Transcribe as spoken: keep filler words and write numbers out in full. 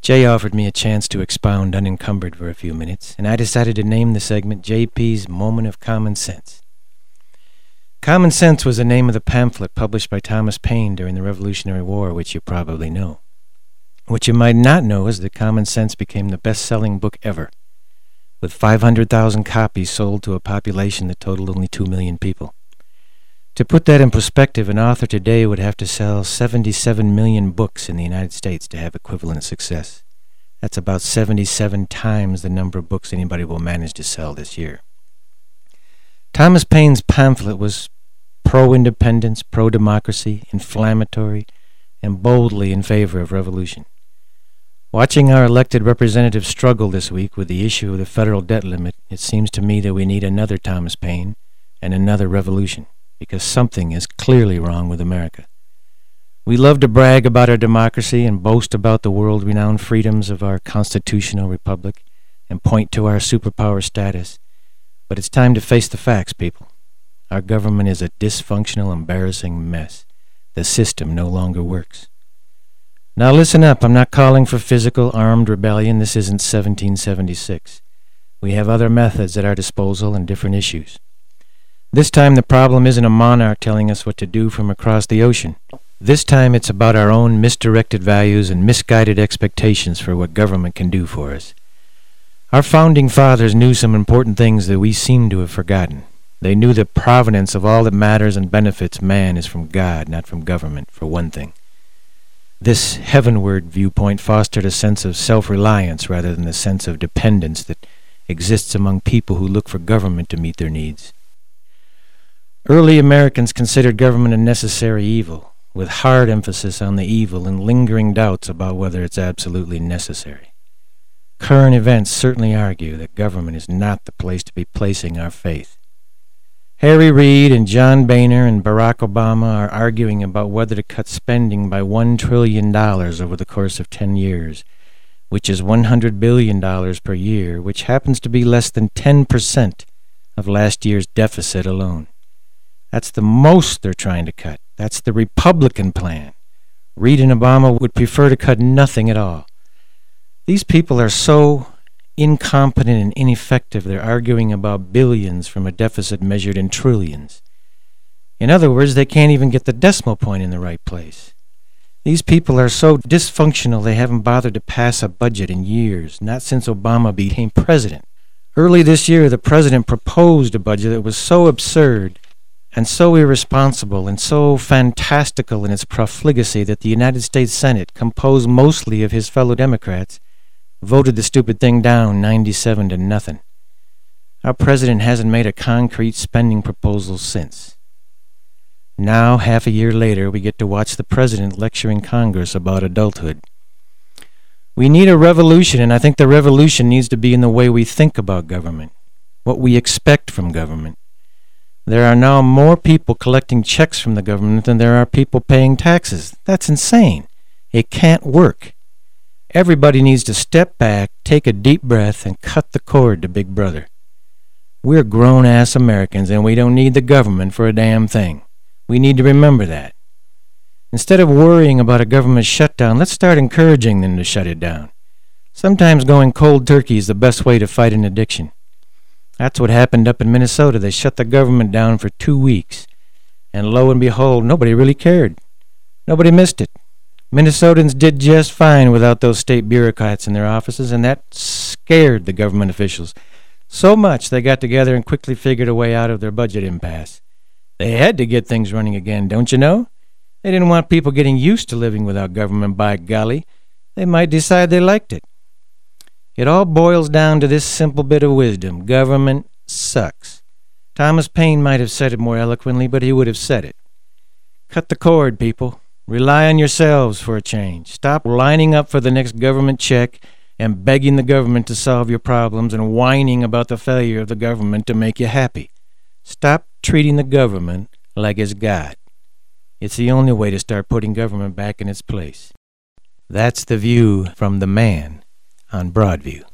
Jay offered me a chance to expound unencumbered for a few minutes, and I decided to name the segment J P's Moment of Common Sense. Common Sense was the name of the pamphlet published by Thomas Paine during the Revolutionary War, which you probably know. What you might not know is that Common Sense became the best-selling book ever, with five hundred thousand copies sold to a population that totaled only two million people. To put that in perspective, an author today would have to sell seventy-seven million books in the United States to have equivalent success. That's about seventy-seven times the number of books anybody will manage to sell this year. Thomas Paine's pamphlet was pro-independence, pro-democracy, inflammatory, and boldly in favor of revolution. Watching our elected representatives struggle this week with the issue of the federal debt limit, it seems to me that we need another Thomas Paine and another revolution, because something is clearly wrong with America. We love to brag about our democracy and boast about the world-renowned freedoms of our constitutional republic and point to our superpower status, but it's time to face the facts, people. Our government is a dysfunctional, embarrassing mess. The system no longer works. Now listen up, I'm not calling for physical armed rebellion. This isn't seventeen seventy-six. We have other methods at our disposal and different issues. This time the problem isn't a monarch telling us what to do from across the ocean. This time it's about our own misdirected values and misguided expectations for what government can do for us. Our founding fathers knew some important things that we seem to have forgotten. They knew the provenance of all that matters and benefits man is from God, not from government, for one thing. This heavenward viewpoint fostered a sense of self-reliance rather than the sense of dependence that exists among people who look for government to meet their needs. Early Americans considered government a necessary evil, with hard emphasis on the evil and lingering doubts about whether it's absolutely necessary. Current events certainly argue that government is not the place to be placing our faith. Harry Reid and John Boehner and Barack Obama are arguing about whether to cut spending by one trillion dollars over the course of ten years, which is one hundred billion dollars per year, which happens to be less than ten percent of last year's deficit alone. That's the most they're trying to cut. That's the Republican plan. Reid and Obama would prefer to cut nothing at all. These people are so incompetent and ineffective, they're arguing about billions from a deficit measured in trillions. In other words, they can't even get the decimal point in the right place. These people are so dysfunctional they haven't bothered to pass a budget in years, not since Obama became president. Early this year, the president proposed a budget that was so absurd and so irresponsible and so fantastical in its profligacy that the United States Senate, composed mostly of his fellow Democrats, voted the stupid thing down ninety-seven to nothing. Our president hasn't made a concrete spending proposal since. Now, half a year later, we get to watch the president lecturing Congress about adulthood. We need a revolution, and I think the revolution needs to be in the way we think about government, what we expect from government. There are now more people collecting checks from the government than there are people paying taxes. That's insane. It can't work. Everybody needs to step back, take a deep breath, and cut the cord to Big Brother. We're grown-ass Americans, and we don't need the government for a damn thing. We need to remember that. Instead of worrying about a government shutdown, let's start encouraging them to shut it down. Sometimes going cold turkey is the best way to fight an addiction. That's what happened up in Minnesota. They shut the government down for two weeks. And lo and behold, nobody really cared. Nobody missed it. Minnesotans did just fine without those state bureaucrats in their offices, and that scared the government officials so much they got together and quickly figured a way out of their budget impasse. They had to get things running again, don't you know? They didn't want people getting used to living without government, by golly. They might decide they liked it. It all boils down to this simple bit of wisdom. Government sucks. Thomas Paine might have said it more eloquently, but he would have said it. Cut the cord, people. Rely on yourselves for a change. Stop lining up for the next government check and begging the government to solve your problems and whining about the failure of the government to make you happy. Stop treating the government like it's God. It's the only way to start putting government back in its place. That's the view from the man on Broadview.